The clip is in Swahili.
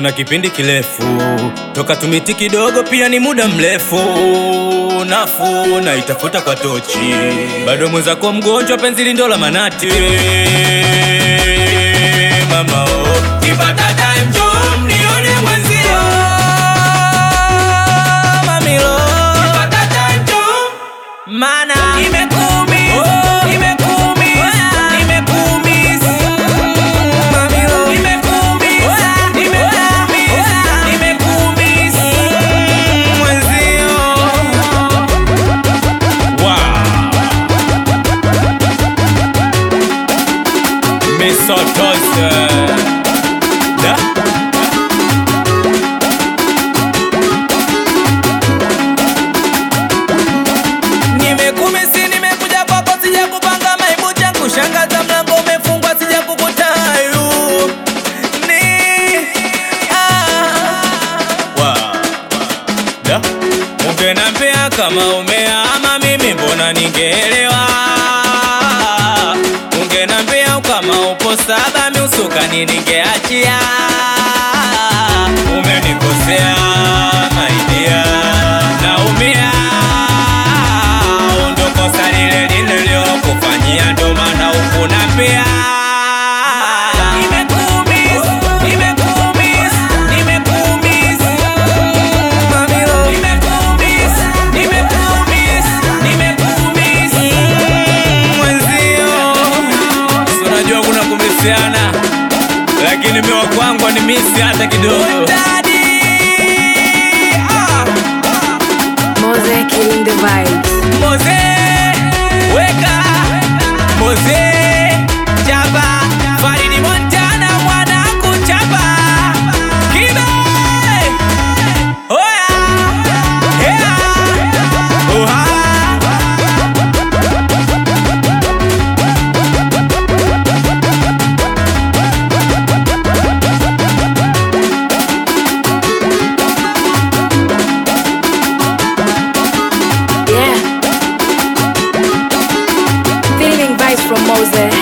na kipindi kirefu, toka tumiti kidogo pia ni muda mrefu. Nafuu na itafuta kwa tochi, bado mweza kwa mgonjwa, penzi lindo la manati. Mama oh, kipata time jom nione mwenzio. Mamilo, kipata time jom, mana imekuumiza, Sotoze da nimekumisi, nimekuja kwako, sija kupanga maibu changu, shangaza mlango umefungwa, sija kukutayu da ungenambia kama umeama, mimi mbona ningeelewa. Ungenambia kama upo saba, miusukani ningeachia. Umenikosea maidia, naumia. Ndo kosa lile nililokufanyia, ndo maana ukunambia. Lakini miwa kwangu ni misi hata kidogo. Mose killing the vibes. Mose weka, Mose chapa, Faridi Montana mwana kuchapa. Kibe oya yeah. Oha from Mose.